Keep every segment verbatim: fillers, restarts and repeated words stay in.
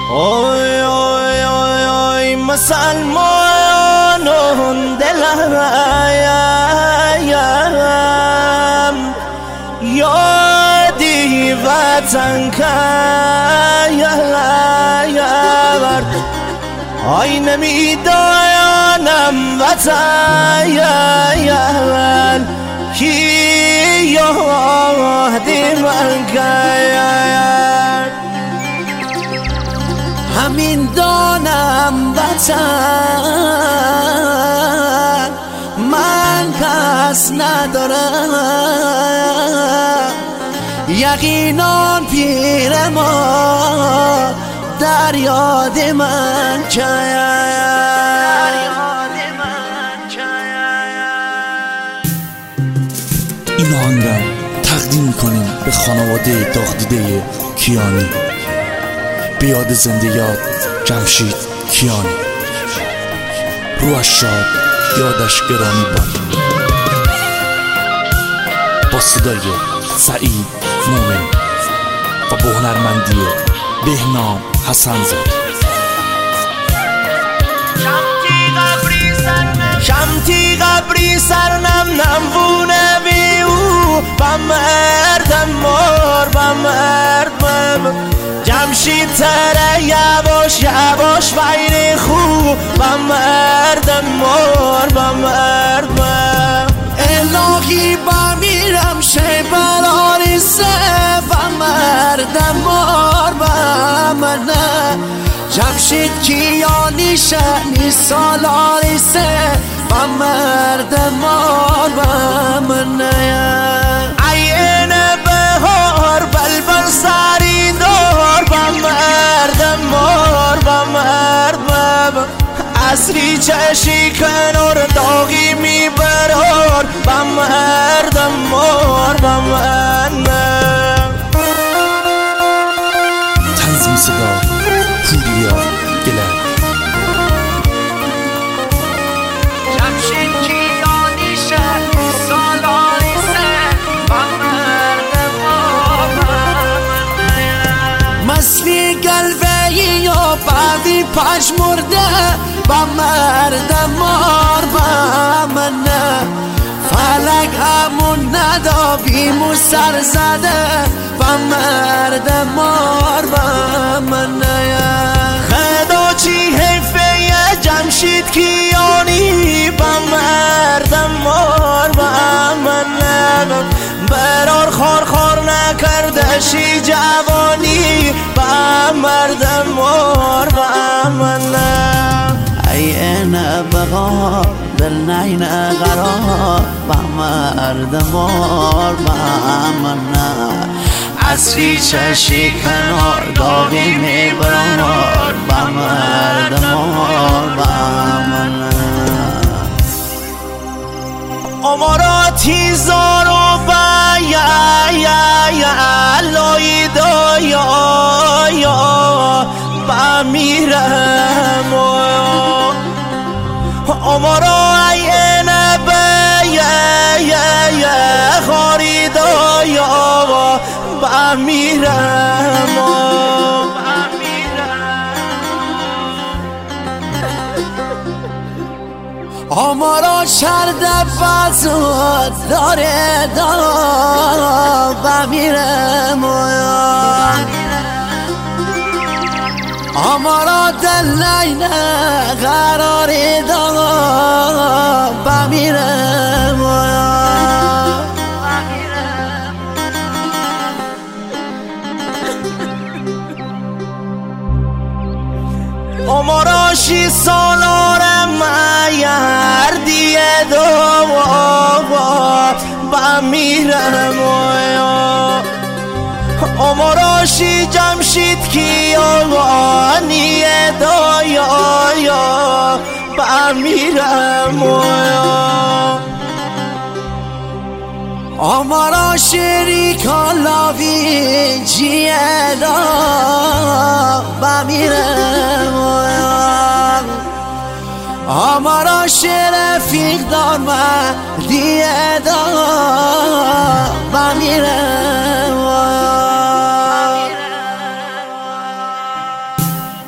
اوی اوی اوی اوی مسلمانون دلم یادی وطن کرد آی نمیدانم وطن کی یادی من کرد همین دانم وطن من کس ندارم یقینان پیر ما در یاد من این آهنگم تقدیم میکنیم به خانواده داغ-دیده کیانی، به یاد زنده یاد جمشید کیانی. روحش شاد، یادش گرامی باد. با صدای سعید مومن و با هنرمندی بهنام حسن زاده. شمتی قبری سر نم نم بونه بی او با مردم مار با مردم جمشید تره یواش یواش ویر خوب با مردم مار با مردم الهی با میرم شی براری سه با مردم مار با منه جمشید کیانی شنی سالاری سه با مردم مار با منه عین بهار بلبل سری دار با مردم مار با مردم عصری چشی کنار داغی میبرار با مردم مار با مردم تنظیم صدا پوریا گلر. جمشید کیانی شد سالاری سه با مردم مار با منه مسلی قلبی و بعدی پاش مرده با مردم مار با منه فلک همون ندابیم و سر زده با مردم مار با منه خدا چی حیفه جمشید کیانی با مردم مار با منه برار خار خار نکرده شی جوانی با مردم مار با منه این بغار دل نین قرار با مردم مار با منه عصری چشی کنار داغی میبرار با مردم مار با منه اماراتی زارو با یا یا یا لای دا یا یا با میرم امارا این با یا یا یا خاری دا یا با میرم امارا شرد بازود داره دا با میرم امارا دل نینه قراری دا با میرم امارا شی سالارم مردیه دو با میرم اماراشی جمشید کیانیه دا یا یا با میرم امارا شریکا لاوی جیه دا با میرم امارا شرفیق دار مردیه دا با میرم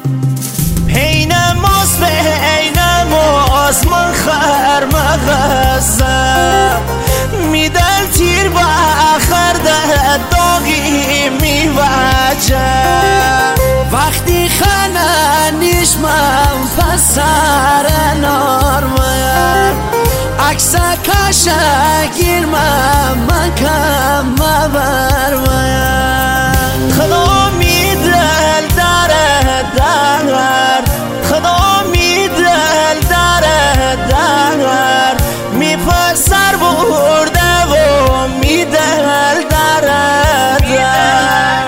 باز من خر مغزم میدل تیر و خرده داغی میوجه وقتی خننیش من پسر نارمه عکس کشگیر من من کم مبرمه خدا میدل در در خدا میدل در در میپسر برده و میدل در در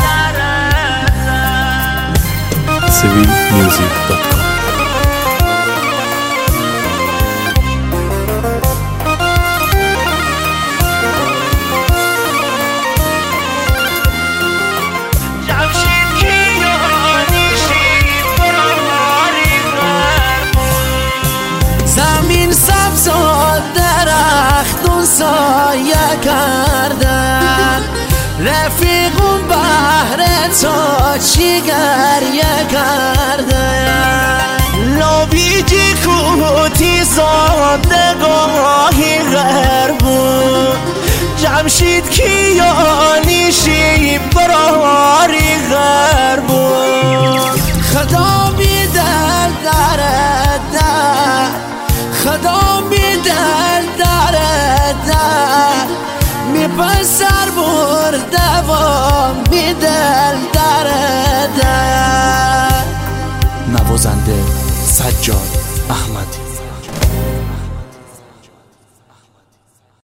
سویل میوزیک دات کام زمین سبز و درختون سایه کردن رفیقون بهر تو چی گریه کردن لابیجی کوتی زادگاهی غربون جمشید کیانیشی براری غربون خدا بیدل در در خدا میدل در در میپسر برده و میدل در در نوازنده سجاد احمدی.